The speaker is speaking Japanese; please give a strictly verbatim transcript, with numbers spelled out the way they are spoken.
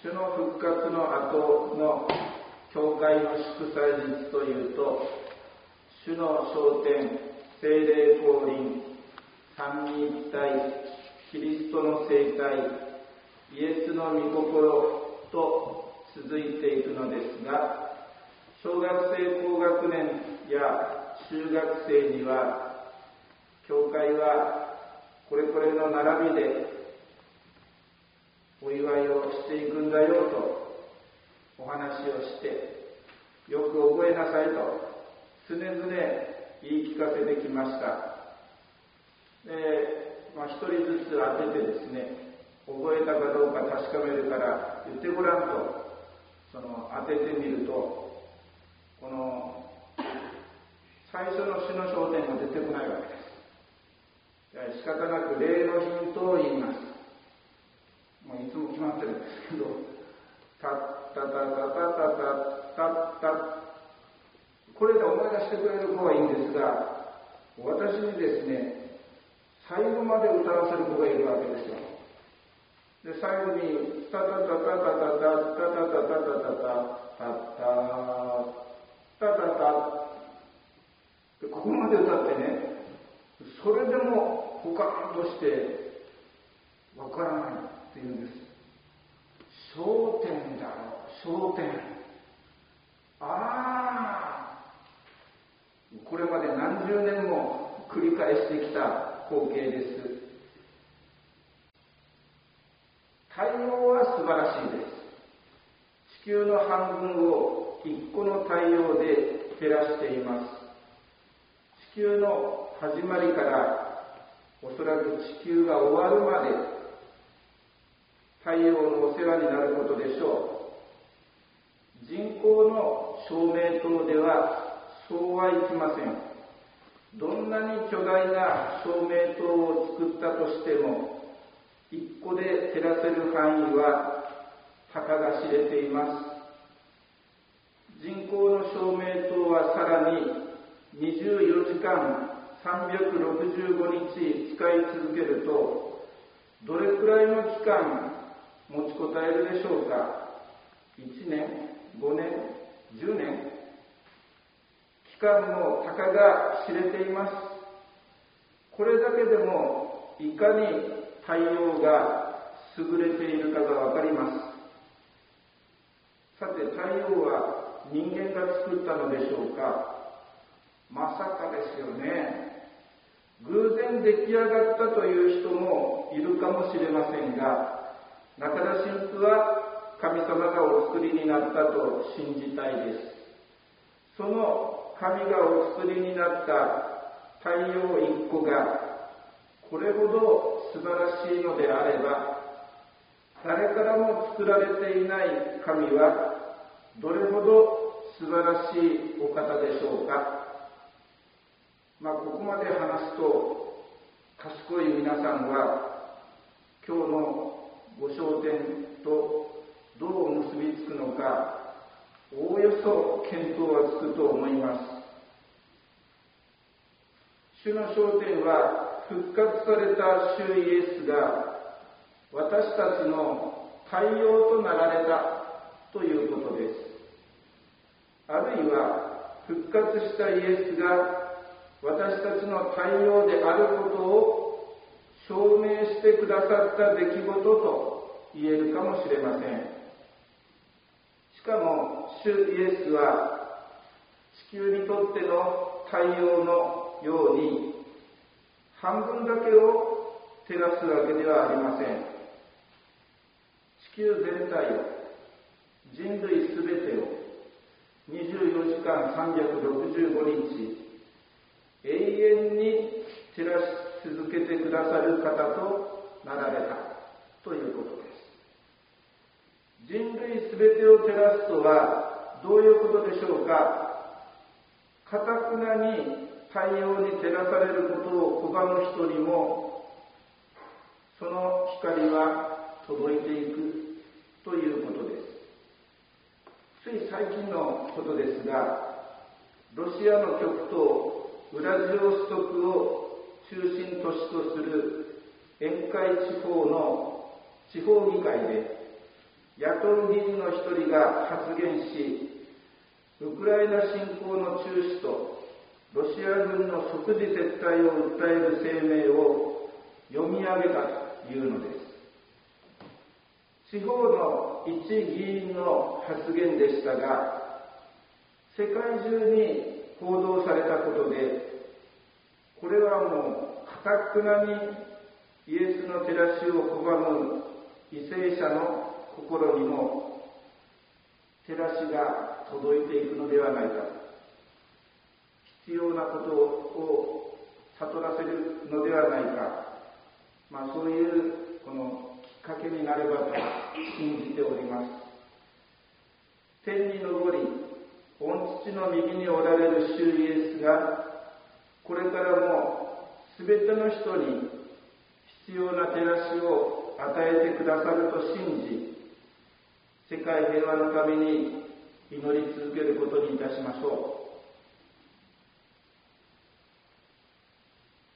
主の復活の後の教会の祝祭日というと、主の昇天、聖霊降臨、三位一体、キリストの生体、イエスの御心と続いていくのですが、小学生高学年や中学生には、教会はこれこれの並びでお祝いをしていくんだよとお話をして、よく覚えなさいと常々言い聞かせてきました。で、まあ、一人ずつ当ててですね、覚えたかどうか確かめるから言ってごらんと、その当ててみると、この最初の主の焦点が出てこないわけです。仕方なく例のヒントを言います。もういつも決まってるんですけど、たったたたたたたたた、これで思い出してくれる子はいいんですが、私にですね、最後まで歌わせる子がいるわけですよ。で、最後にタタタタタタタタタタタタタタタタタタタ、ここまで歌ってね、それでもポカーンとしてわからないっていうんです。焦点だろ、焦点。ああ、これまで何十年も繰り返してきた光景です。太陽は素晴らしいです。地球の半分を一個の太陽で照らしています。地球の始まりからおそらく地球が終わるまで太陽のお世話になることでしょう。人工の照明灯ではそうはいきません。どんなに巨大な照明灯を作ったとしても、一個で照らせる範囲はたかが知れています。人工の照明灯はさらににじゅうよじかんさんびゃくろくじゅうごにち使い続けると、どれくらいの期間持ちこたえるでしょうか。いちねん、ごねん、じゅうねん、期間もたかが知れています。これだけでもいかに太陽が優れているかがわかります。さて、太陽は人間が作ったのでしょうか。まさかですよね。偶然出来上がったという人もいるかもしれませんが、中田神父は神様がお作りになったと信じたいです。その神がお作りになった太陽一個がこれほど素晴らしいのであれば、誰からも作られていない神はどれほど素晴らしいお方でしょうか。まあ、ここまで話すと、賢い皆さんは今日のご焦点とどう結びつくのか、おおよそ見当はつくと思います。主の焦点は、復活された主イエスが私たちの太陽となられたということです。あるいは、復活したイエスが私たちの太陽であることを証明してくださった出来事と言えるかもしれません。しかも、主イエスは地球にとっての太陽のように半分だけを照らすわけではありません。地球全体を、人類すべてをにじゅうよじかんさんびゃくろくじゅうごにち永遠に照らし続けてくださる方となられたということです。人類すべてを照らすとはどういうことでしょうか。かたくなに太陽に照らされることを拒む人にも、その光は届いていくということです。つい最近のことですが、ロシアの極東ウラジオストクを中心都市とする沿海地方の地方議会で野党議員の一人が発言し、ウクライナ侵攻の中止とロシア軍の即時撤退を訴える声明を読み上げたというのです。地方の一議員の発言でしたが、世界中に報道されたことで、これはもう堅くなにイエスの照らしを拒む為政者の心にも照らしが届いていくのではないか、必要なことを悟らせるのではないか、まあ、そういうこのきっかけになればと信じております。天に昇り、御父の右におられる主イエスが、これからもすべての人に必要な照らしを与えてくださると信じ、世界平和のために祈り続けることにいたしましょう。